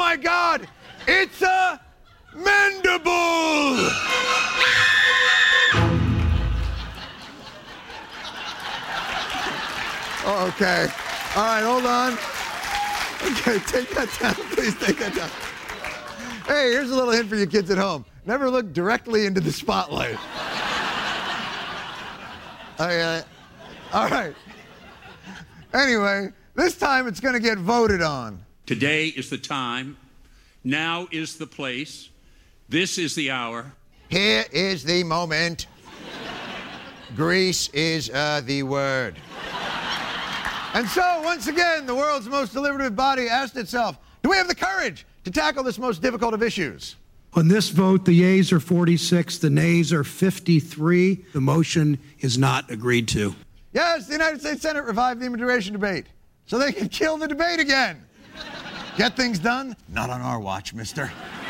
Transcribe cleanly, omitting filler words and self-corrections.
my God, it's a mandible! Okay. All right, hold on. Okay, take that down. Please take that down. Hey, here's a little hint for you kids at home. Never look directly into the spotlight. Okay. All right. Anyway, this time it's going to get voted on. Today is the time. Now is the place. This is the hour. Here is the moment. Grease is the word. And so, once again, the world's most deliberative body asked itself, do we have the courage to tackle this most difficult of issues? On this vote, the yeas are 46, the nays are 53. The motion is not agreed to. Yes, the United States Senate revived the immigration debate so they can kill the debate again. Get things done? Not on our watch, mister.